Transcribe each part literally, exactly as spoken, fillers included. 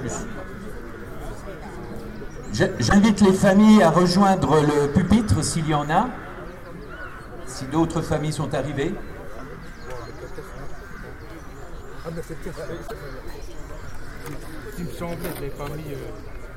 plus. J'invite les familles à rejoindre le pupitre s'il y en a, si d'autres familles sont arrivées. Il me semblait que les familles... Euh...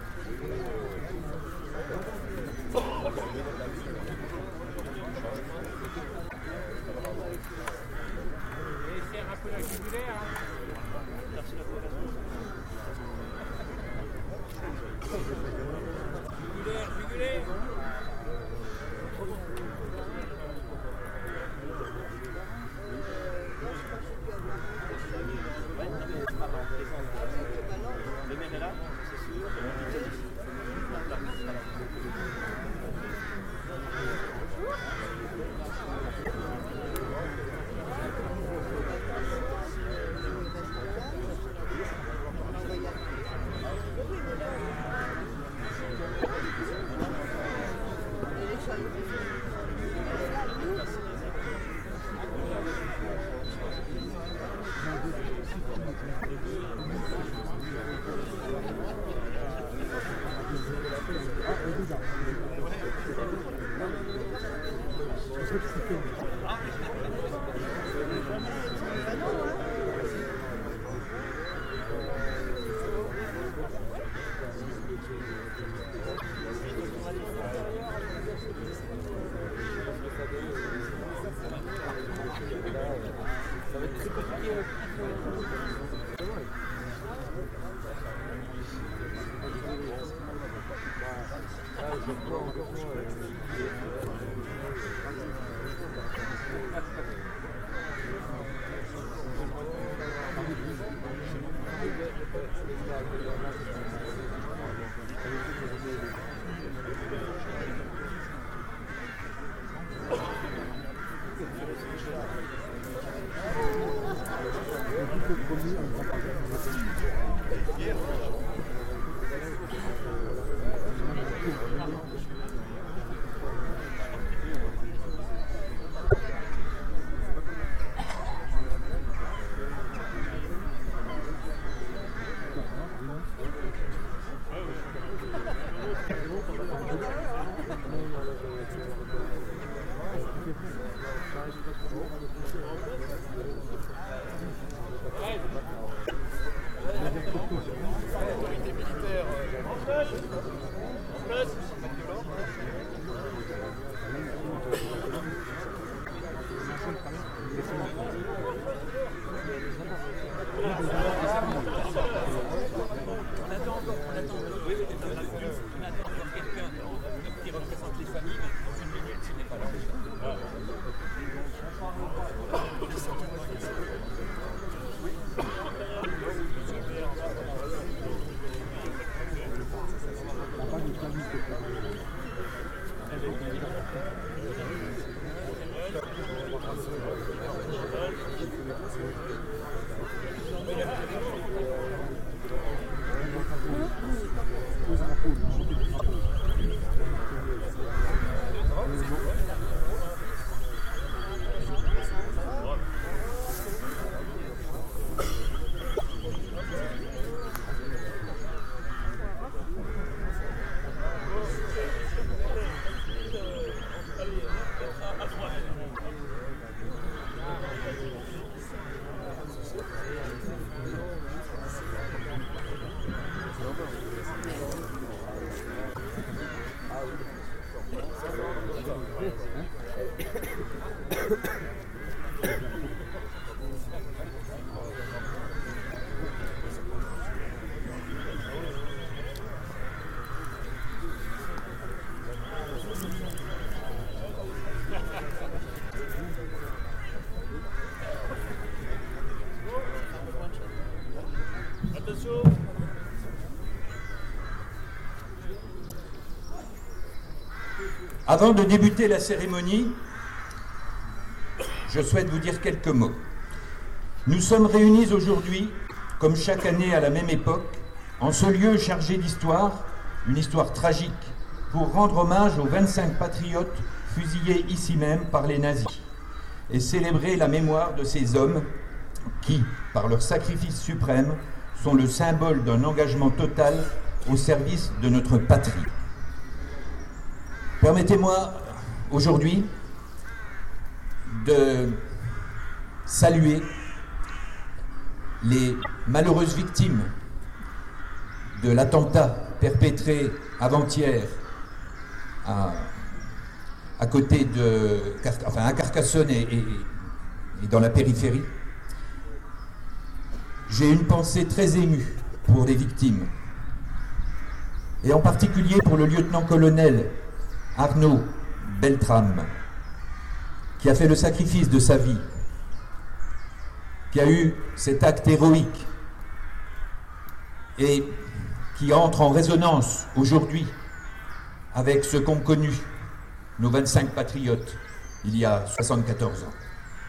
Avant de débuter la cérémonie, je souhaite vous dire quelques mots. Nous sommes réunis aujourd'hui, comme chaque année à la même époque, en ce lieu chargé d'histoire, une histoire tragique, pour rendre hommage aux vingt-cinq patriotes fusillés ici même par les nazis et célébrer la mémoire de ces hommes qui, par leur sacrifice suprême, sont le symbole d'un engagement total au service de notre patrie. Permettez-moi aujourd'hui de saluer les malheureuses victimes de l'attentat perpétré avant-hier à, à côté de, enfin à Carcassonne et, et, et dans la périphérie. J'ai une pensée très émue pour les victimes, et en particulier pour le lieutenant-colonel Arnaud Beltrame, qui a fait le sacrifice de sa vie, qui a eu cet acte héroïque et qui entre en résonance aujourd'hui avec ce qu'ont connu nos vingt-cinq patriotes il y a soixante-quatorze ans.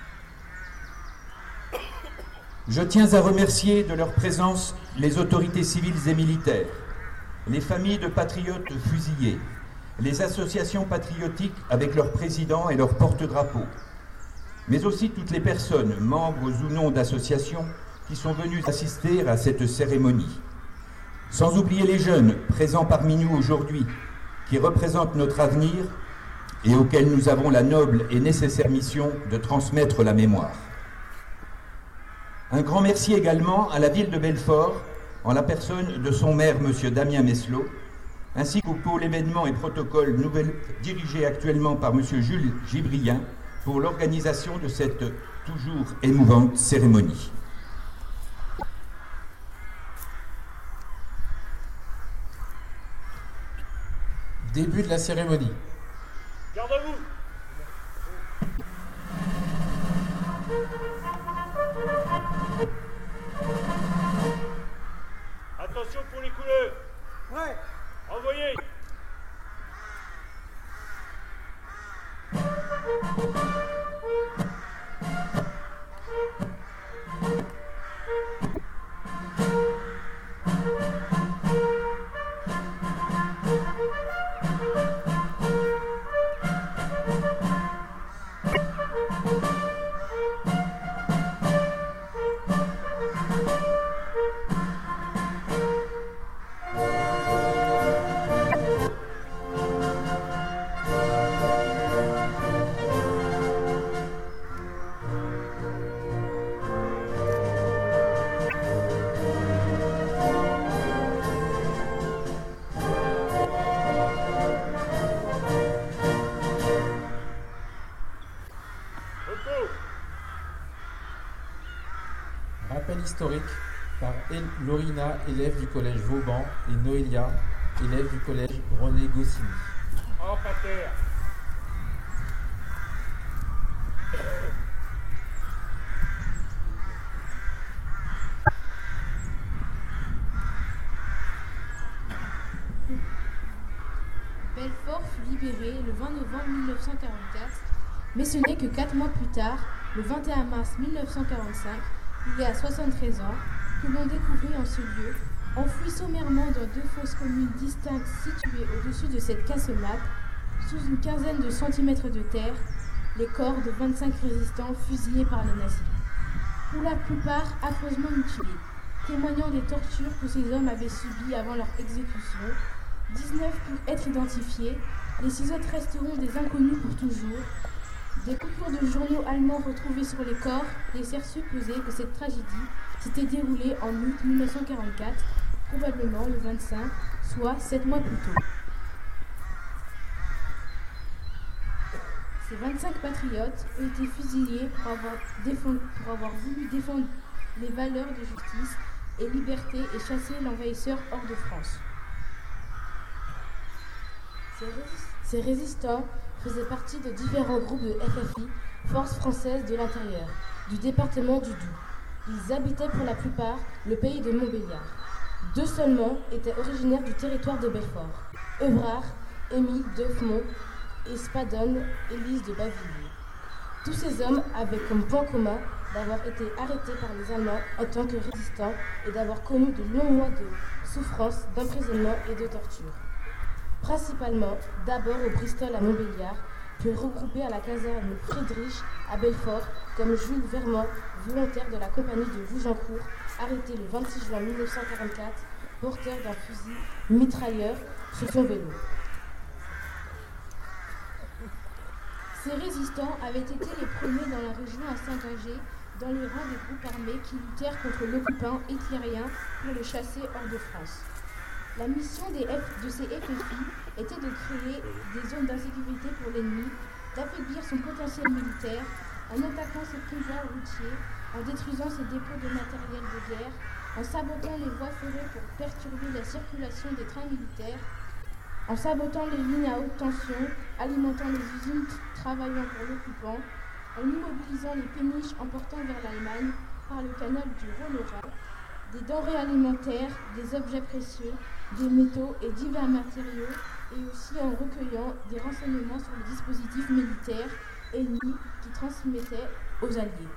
Je tiens à remercier de leur présence les autorités civiles et militaires, les familles de patriotes fusillés, les associations patriotiques avec leurs présidents et leurs porte-drapeaux, mais aussi toutes les personnes, membres ou non d'associations, qui sont venues assister à cette cérémonie. Sans oublier les jeunes présents parmi nous aujourd'hui, qui représentent notre avenir et auxquels nous avons la noble et nécessaire mission de transmettre la mémoire. Un grand merci également à la ville de Belfort, en la personne de son maire, M. Damien Meslot, ainsi qu'au pôle événements et protocoles nouvelle, dirigé actuellement par M. Jules Gibrien, pour l'organisation de cette toujours émouvante cérémonie. Début de la cérémonie. Garde à vous. Attention pour les couleurs. Ouais. Envoyez. Rappel historique par Lorina, élève du collège Vauban, et Noélia, élève du collège René Goscinny. En pater. Belfort fut libéré le vingt novembre mille neuf cent quarante-quatre, mais ce n'est que quatre mois plus tard, le vingt et un mars mille neuf cent quarante-cinq, il y a soixante-treize ans, que l'on découvrit en ce lieu, enfouis sommairement dans deux fosses communes distinctes situées au-dessus de cette casemate, sous une quinzaine de centimètres de terre, les corps de vingt-cinq résistants fusillés par les nazis. Pour la plupart affreusement mutilés, témoignant des tortures que ces hommes avaient subies avant leur exécution, dix-neuf purent être identifiés, les six autres resteront des inconnus pour toujours. Des coupures de journaux allemands retrouvées sur les corps laissèrent supposer que cette tragédie s'était déroulée en août mille neuf cent quarante-quatre, probablement le vingt-cinq, soit sept mois plus tôt. Ces vingt-cinq patriotes ont été fusillés pour avoir, défendu, pour avoir voulu défendre les valeurs de justice et liberté et chasser l'envahisseur hors de France. Ces, résist- ces résistants faisaient partie de différents groupes de F F I, Forces françaises de l'intérieur, du département du Doubs. Ils habitaient pour la plupart le pays de Montbéliard. Deux seulement étaient originaires du territoire de Belfort, Evrard, Émile Deufmont et Spadon, Élise de Bavilliers. Tous ces hommes avaient comme point commun d'avoir été arrêtés par les Allemands en tant que résistants et d'avoir connu de longs mois de souffrance, d'emprisonnement et de torture. Principalement, d'abord au Bristol à Montbéliard, puis regroupés à la caserne Friedrich à Belfort, comme Jules Vermand, volontaire de la compagnie de Bougencourt, arrêté le vingt-six juin mille neuf cent quarante-quatre, porteur d'un fusil mitrailleur sur son vélo. Ces résistants avaient été les premiers dans la région à s'engager dans les rangs des groupes armés qui luttèrent contre l'occupant hitlérien pour le chasser hors de France. La mission des F, de ces F F I était de créer des zones d'insécurité pour l'ennemi, d'affaiblir son potentiel militaire en attaquant ses couloirs routiers, en détruisant ses dépôts de matériel de guerre, en sabotant les voies ferrées pour perturber la circulation des trains militaires, en sabotant les lignes à haute tension, alimentant les usines travaillant pour l'occupant, en immobilisant les péniches en portant vers l'Allemagne par le canal du Rhône-Rhin, des denrées alimentaires, des objets précieux, des métaux et divers matériaux, et aussi en recueillant des renseignements sur les dispositifs militaires ennemis qui transmettaient aux Alliés.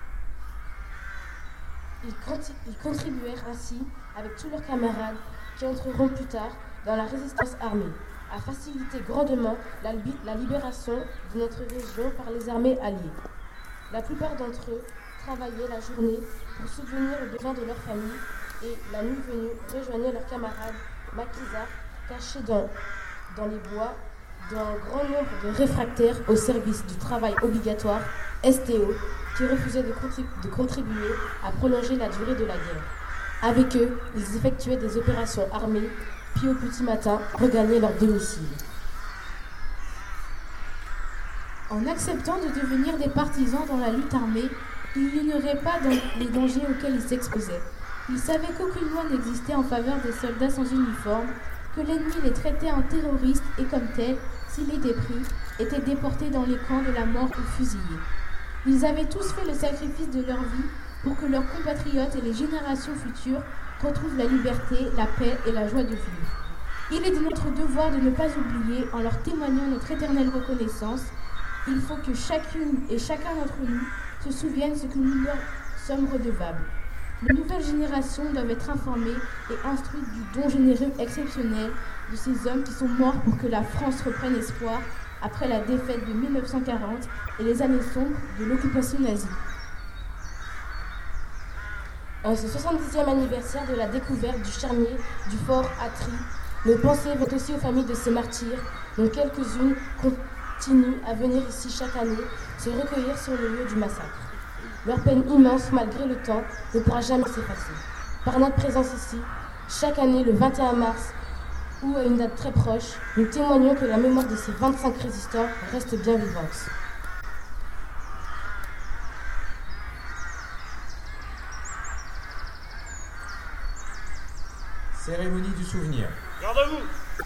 Ils, conti- ils contribuèrent ainsi, avec tous leurs camarades qui entreront plus tard dans la résistance armée, à faciliter grandement la, li- la libération de notre région par les armées alliées. La plupart d'entre eux travaillaient la journée pour subvenir aux besoins de leur famille et la nuit venue rejoignaient leurs camarades maquisards cachés dans, dans les bois d'un grand nombre de réfractaires au service du travail obligatoire, S T O, qui refusaient de, contribu- de contribuer à prolonger la durée de la guerre. Avec eux, ils effectuaient des opérations armées, puis au petit matin, regagnaient leur domicile. En acceptant de devenir des partisans dans la lutte armée, ils n'ignoraient pas dans les dangers auxquels ils s'exposaient. Ils savaient qu'aucune loi n'existait en faveur des soldats sans uniforme, que l'ennemi les traitait en terroristes et comme tels, s'il était pris, étaient déportés dans les camps de la mort ou fusillés. Ils avaient tous fait le sacrifice de leur vie pour que leurs compatriotes et les générations futures retrouvent la liberté, la paix et la joie de vivre. Il est de notre devoir de ne pas oublier, en leur témoignant notre éternelle reconnaissance, il faut que chacune et chacun d'entre nous se souvienne ce que nous leur sommes redevables. Les nouvelles générations doivent être informées et instruites du don généreux exceptionnel de ces hommes qui sont morts pour que la France reprenne espoir après la défaite de mille neuf cent quarante et les années sombres de l'occupation nazie. En ce soixante-dixième anniversaire de la découverte du charnier du fort Atry, nos pensées vont aussi aux familles de ces martyrs, dont quelques-unes continuent à venir ici chaque année se recueillir sur le lieu du massacre. Leur peine immense, malgré le temps, ne pourra jamais s'effacer. Par notre présence ici, chaque année, le vingt et un mars, ou à une date très proche, nous témoignons que la mémoire de ces vingt-cinq résistants reste bien vivante. Cérémonie du souvenir. Garde à vous.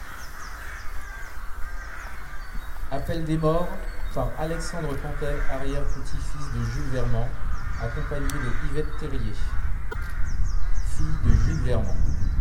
Appel des morts par Alexandre Campbell, arrière-petit-fils de Jules Vermand, accompagné de Yvette Terrier, fille de Jules Vermand.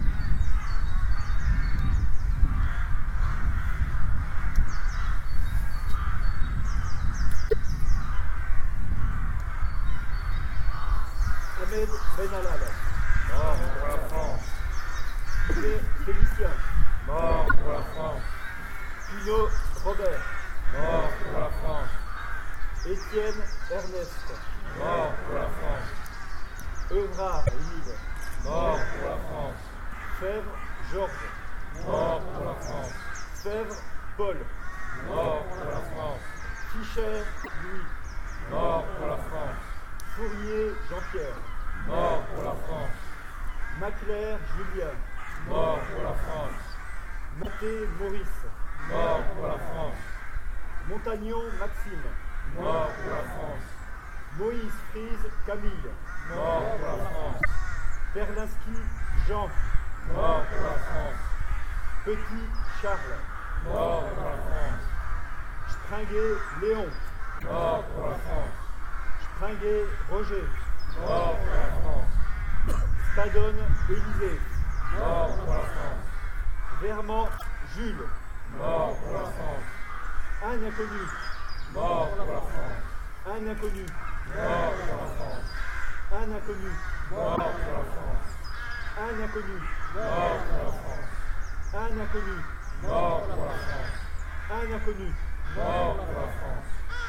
Ahmed Benalal. Mort pour la France. Félicien. Mort pour la France. Pino Robert. Mort pour la France. Étienne Ernest. Mort pour la France. Evrard Yves. Mort pour la France. Fèvre Georges. Mort pour la France. Fèvre Paul. Mort pour la France. Fischer Louis. Mort pour la France. Fournier Jean-Pierre. Mort pour la France. Macler Julien. Mort pour la France. Maté Maurice. Mort pour la France. Montagnon Maxime. Mort pour la France. Moïse Frise Camille. Mort pour la France. Perlinski Jean. Mort pour la France. Petit Charles. Mort pour la France. Springuet Léon. Mort pour la France. Springuet Roger. Mort pour la France. Stadone Élysée. Mort pour la France. Vermand Jules. Mort pour la France. Un inconnu. Mort pour la France. Un inconnu. Mort pour la France. Un inconnu. Mort pour la France. Un inconnu. Mort pour la France. Un inconnu. Mort pour la France. Un inconnu. Mort pour la France.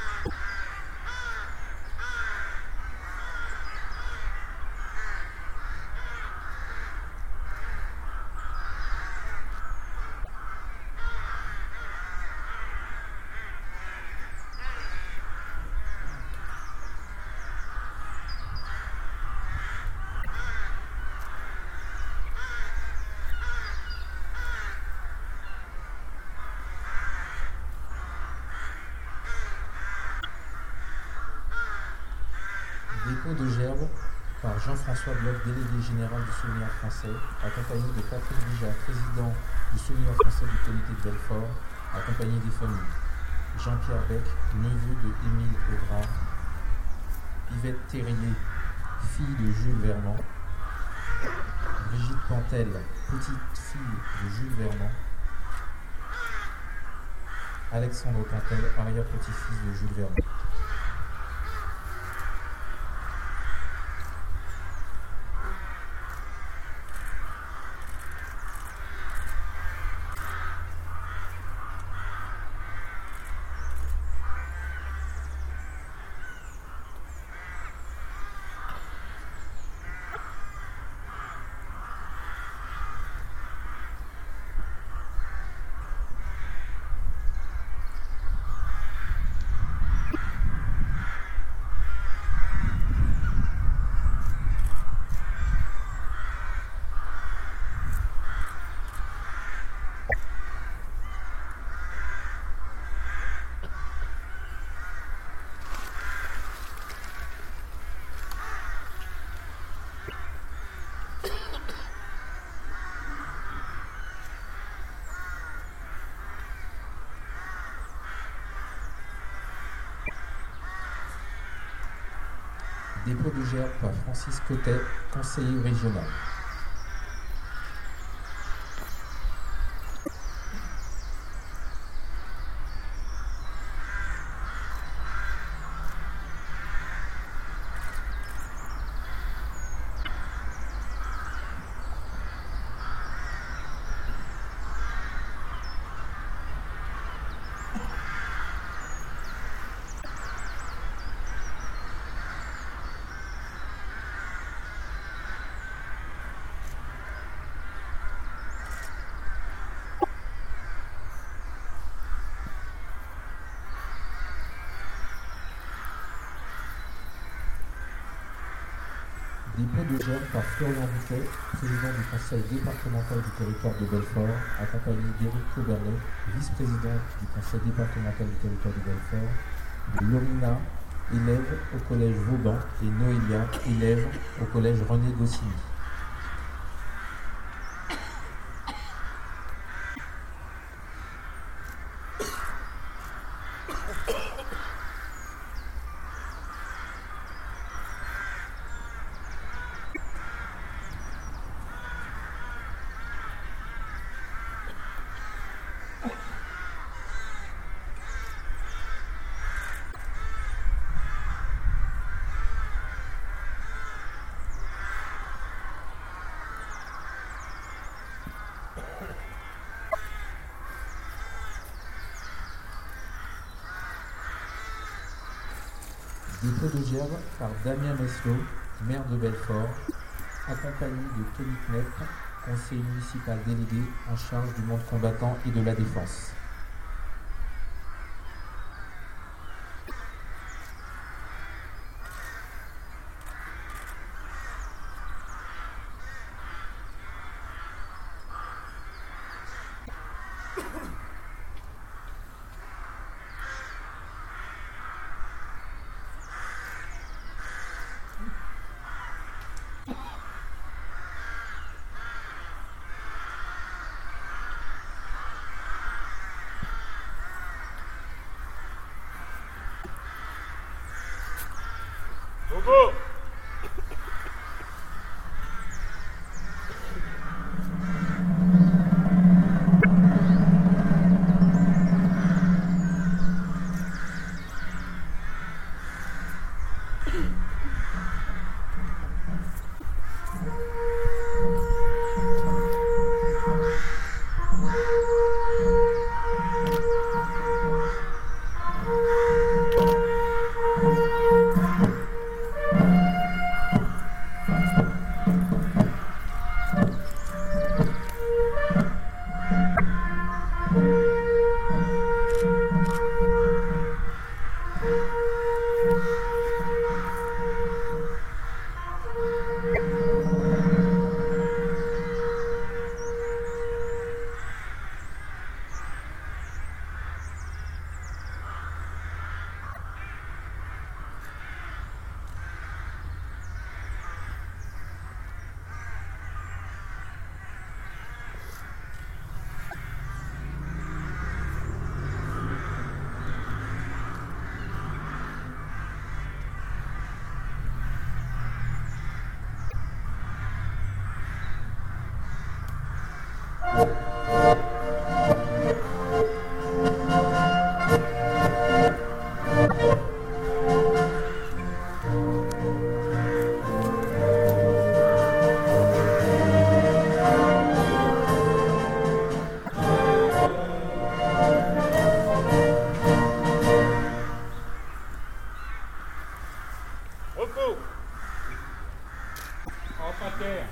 Dépôt de gerbe par Jean-François Bloch, délégué général du Souvenir français, accompagné de Patrick Bijat, président du Souvenir français du comité de Belfort, accompagné des familles. Jean-Pierre Beck, neveu de Émile Évrard. Yvette Terrier, fille de Jules Vermand. Brigitte Pantel, petite fille de Jules Vermand. Alexandre Pantel, arrière-petit-fils de Jules Vermand. Dépôt de gerbe par Francis Cotet, conseiller régional. Dépôt de gerbe par Florian Bouquet, président du conseil départemental du territoire de Belfort, accompagné d'Éric Coberlet, vice-président du conseil départemental du territoire de Belfort, de Lorina, élève au collège Vauban, et Noélia, élève au collège René Goscinny. Dépôt de gerbe par Damien Meslot, maire de Belfort, accompagné de Tony Knepp, conseiller municipal délégué en charge du monde combattant et de la défense. Bongo. Repos. En pater.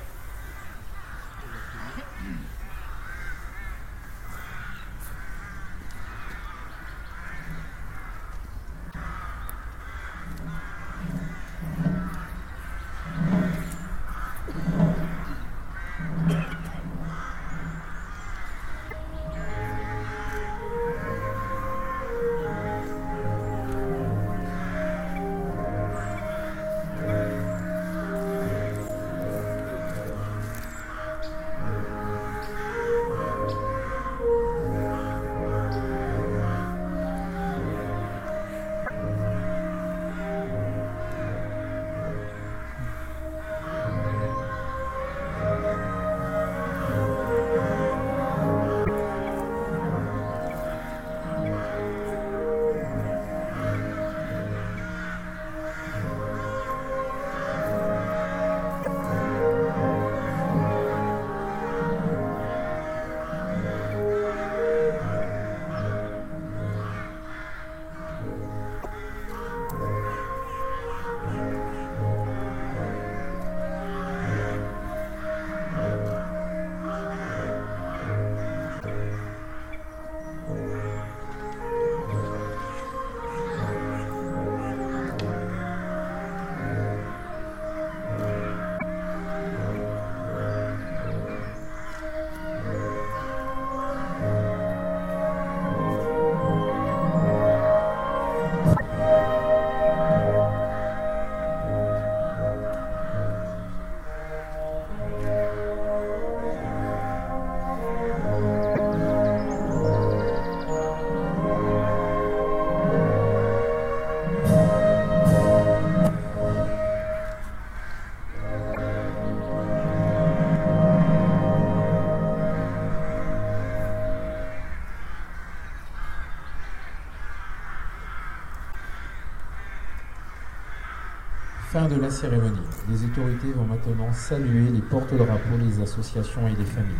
Fin de la cérémonie. Les autorités vont maintenant saluer les porte-drapeaux des associations et des familles.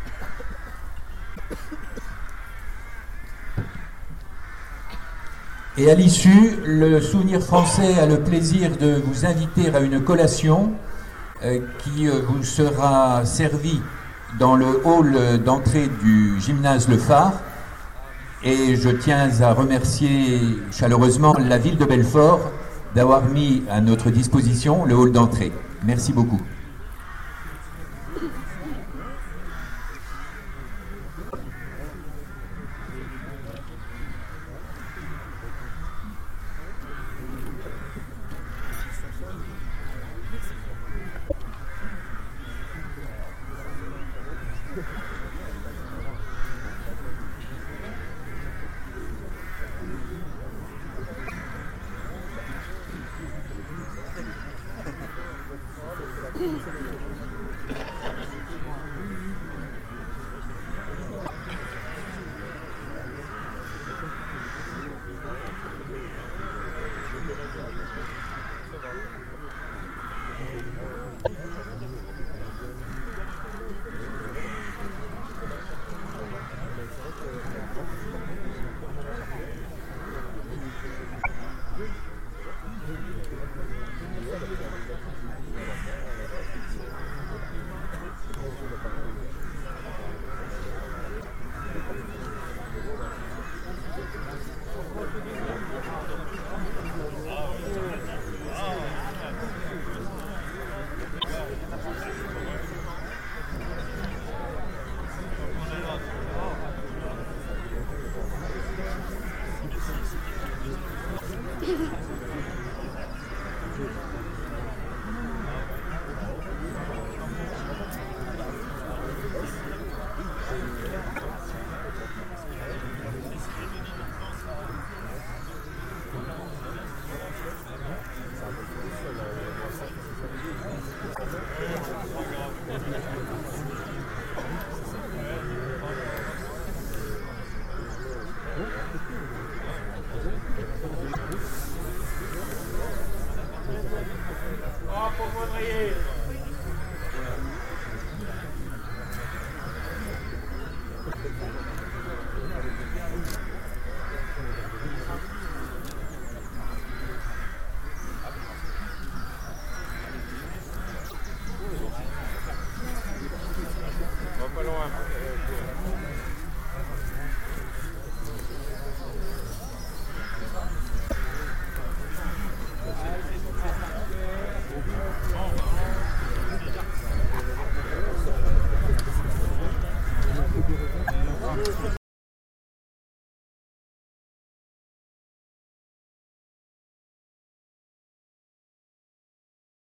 Et à l'issue, le Souvenir français a le plaisir de vous inviter à une collation euh, qui euh, vous sera servie dans le hall d'entrée du gymnase Le Phare. Et je tiens à remercier chaleureusement la ville de Belfort d'avoir mis à notre disposition le hall d'entrée. Merci beaucoup. Oh, pour Vaudreuil.